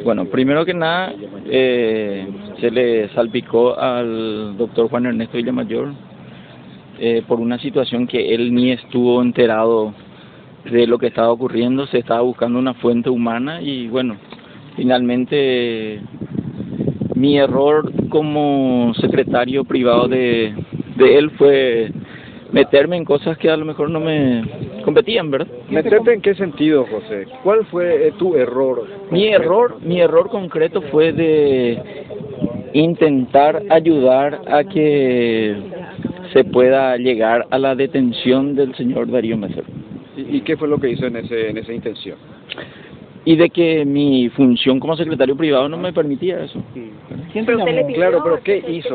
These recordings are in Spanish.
Bueno, primero que nada, se le salpicó al doctor Juan Ernesto Villamayor por una situación que él ni estuvo enterado de lo que estaba ocurriendo. Se estaba buscando una fuente humana y bueno, finalmente mi error como secretario privado de él fue meterme en cosas que a lo mejor no me competían, ¿verdad? ¿Meterte en qué sentido, José? ¿Cuál fue tu error? Mi error concreto fue de intentar ayudar a que se pueda llegar a la detención del señor Darío Messer. ¿Y qué fue lo que hizo en esa intención? Y de que mi función como secretario privado no me permitía eso. ¿Quién te llamó? Claro, pero ¿qué hizo?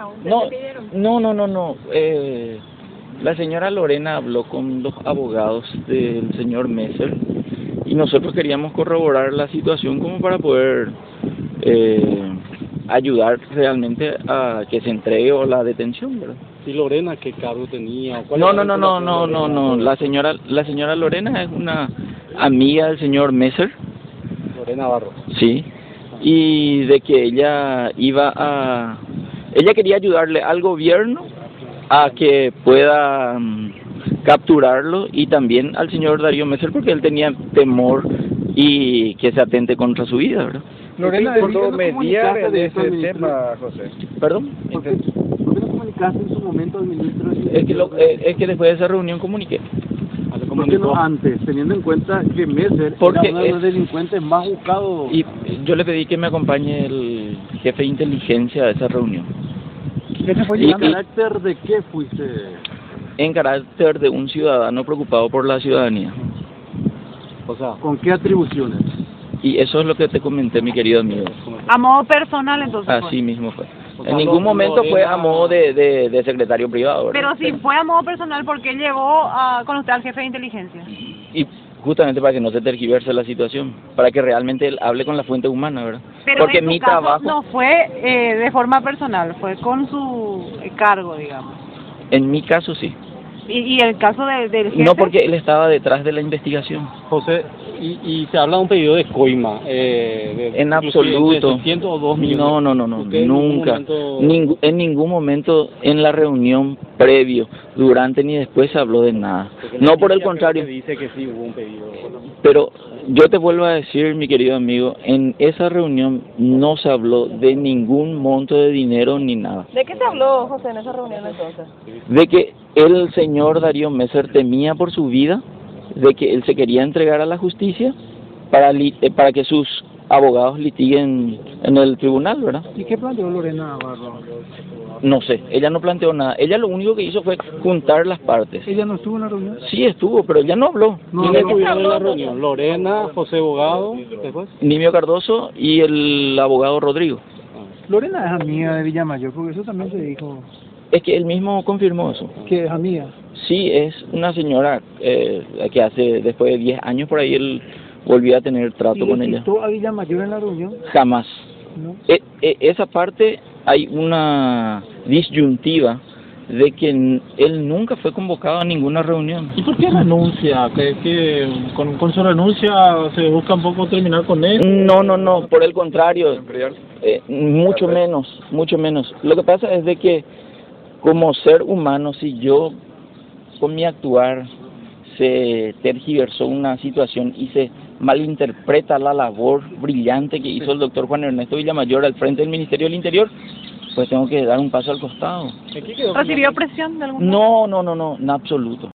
No. La señora Lorena habló con los abogados del señor Messer y nosotros queríamos corroborar la situación como para poder ayudar realmente a que se entregue o la detención, ¿verdad? ¿Y Lorena qué cargo tenía? No. La señora Lorena es una amiga del señor Messer. Lorena Barro. Sí. Y de que ella quería ayudarle al gobierno a que pueda capturarlo y también al señor Darío Messer porque él tenía temor y que se atente contra su vida, ¿verdad? Lorena intentó mediar en ese tema, José. ¿Perdón? ¿Por qué no comunicaste en su momento al ministro? Es que después de esa reunión comuniqué. ¿Por qué no antes, teniendo en cuenta que Messer era uno de los delincuentes más buscados? Y yo le pedí que me acompañe el jefe de inteligencia a esa reunión. ¿En carácter de qué fuiste? En carácter de un ciudadano preocupado por la ciudadanía. O sea, ¿con qué atribuciones? Y eso es lo que te comenté, mi querido amigo. A modo personal, entonces. Así mismo fue. En ningún momento fue a modo de secretario privado, ¿verdad? Pero si fue a modo personal, ¿por qué llegó con usted al jefe de inteligencia? Y justamente para que no se tergiverse la situación, para que realmente él hable con la fuente humana, ¿verdad? Pero porque en mi caso trabajo no fue de forma personal, fue con su cargo, digamos. En mi caso sí. ¿Y el caso del jefe? No, porque él estaba detrás de la investigación. José, y se habla de un pedido de coima. En absoluto. De 600 o 2 millones. No, nunca. En ningún momento en la reunión previo, durante ni después se habló de nada. No, por el contrario. Dice que sí hubo un pedido. Pero yo te vuelvo a decir, mi querido amigo, en esa reunión no se habló de ningún monto de dinero ni nada. ¿De qué se habló, José, en esa reunión entonces? De que el señor Darío Messer temía por su vida, de que él se quería entregar a la justicia para que sus abogados litiguen en el tribunal, ¿verdad? ¿Y qué planteó Lorena Barro? No sé, ella no planteó nada. Ella lo único que hizo fue juntar las partes. ¿Ella no estuvo en la reunión? Sí estuvo, pero ella no habló. ¿Quiénes estuvieron en la reunión? Lorena, José Abogado, después. Nimio Cardoso y el abogado Rodrigo. Lorena es amiga de Villamayor, porque eso también se dijo. Es que él mismo confirmó eso. ¿Que es amiga? Sí, es una señora que hace, después de 10 años por ahí, él volvió a tener trato con ella. ¿Y citó a Villamayor en la reunión? Jamás. ¿No? Esa parte hay una disyuntiva de que él nunca fue convocado a ninguna reunión. ¿Y por qué renuncia? ¿Que con su renuncia se busca un poco terminar con él? No, por el contrario, mucho menos. Lo que pasa es de que como ser humano, si yo con mi actuar se tergiversó una situación y se malinterpreta la labor brillante que hizo el doctor Juan Ernesto Villamayor al frente del Ministerio del Interior, pues tengo que dar un paso al costado. ¿Recibió presión de algún modo? No, en absoluto.